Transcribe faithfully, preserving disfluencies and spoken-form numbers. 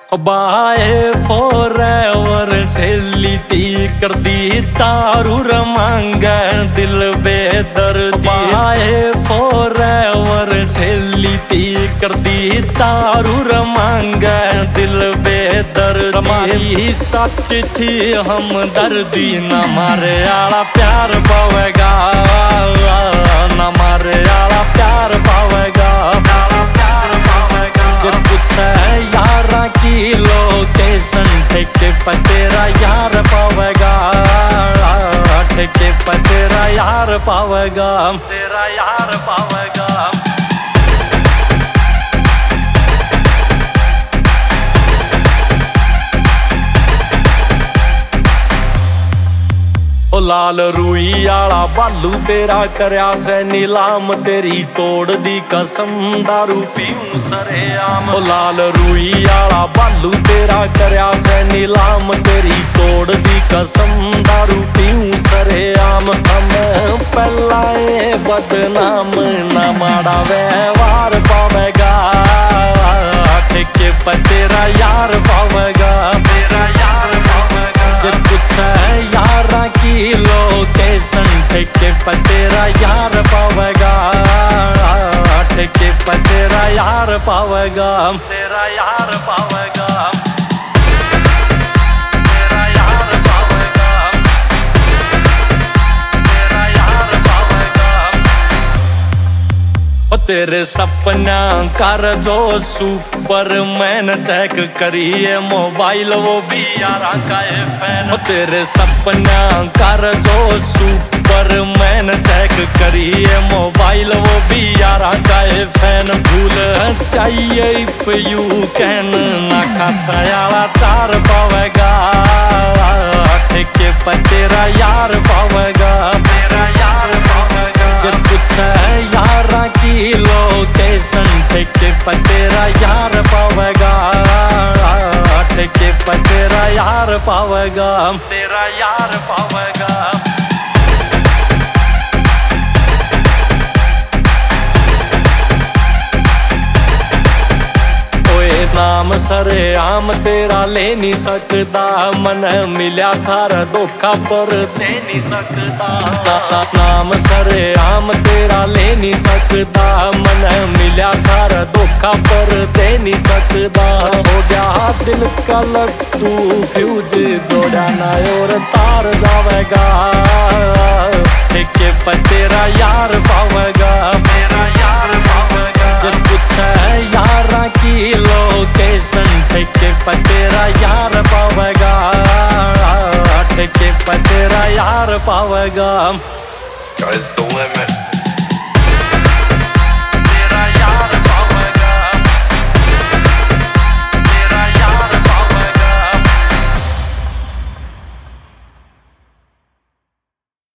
बाए फॉरएवर छेली ती कर दी तारू रमांग दिल बेदर्दी। बाए फॉरएवर छेली ती कर दी तारू रमांग दिल बेदर्दी। हमारी सच थी हम दर्दी न मारे आला प्यार पावेगा, न मारे आला प्यार पावेगा। जब कुछ यारा की लोकेशन ठेके पर तेरा यार पावेगा, ठेके पर तेरा यार पावेगा, तेरा यार पावेगा। ओ लाल रूई आला बालू तेरा करया से नीलाम, तेरी तोड़ दी कसम दारू पीऊं सरेआम। ओ लाल रूई आला बालू तेरा करया से नीलाम, तेरी तोड़ दी कसम दारू पीऊं सरेआम। हम पहलाए बदनाम न माड़ा व्यवहार पावेगा, ठेके पर तेरा यार पावेगा, तेरा यार पावेगा। जब कुछ यारा की लोकेशन ठेके पर तेरा यार पावेगा, ठेके पर तेरा यार पावेगा, तेरा यार पावेगा, तेरा यार पावेगा, तेरा यार पावेगा। ओ तेरे सपना कर जो सुपरमैन चेक करिए मोबाइल वो भी यारा का है फैन। ओ तेरे सपना कर जो सुपरमैन चेक करिए मोबाइल वो भी यारा का है फैन। भूल चाहिए इफ यू कैन ना खासायाला चार पावेगा, ठेके पर तेरा यार पावेगा, तेरा यार पावेगा। जब कुछ यारा की लोकेशन ठेके पर तेरा यार पावेगा, ठेके पर तेरा यार पावेगा, तेरा यार पावेगा। नाम सरेआम तेरा ले नहीं सकता, मन मिल्या थार धोखा पर दे नहीं सकता। नाम सरेआम तेरा ले नहीं सकता, मन मिल्या थार धोखा पर दे नहीं सकता। हो गया दिल का लट्टू फ्यूज जोड़ा ना और तार जावेगा, ठेके पर तेरा यार पावेगा, तेरा यार पावेगा। जब कुछ यारा की लोकेशन ठेके पर तेरा यार पावेगा, ठेके पर तेरा यार पावेगा। Sky's the limit.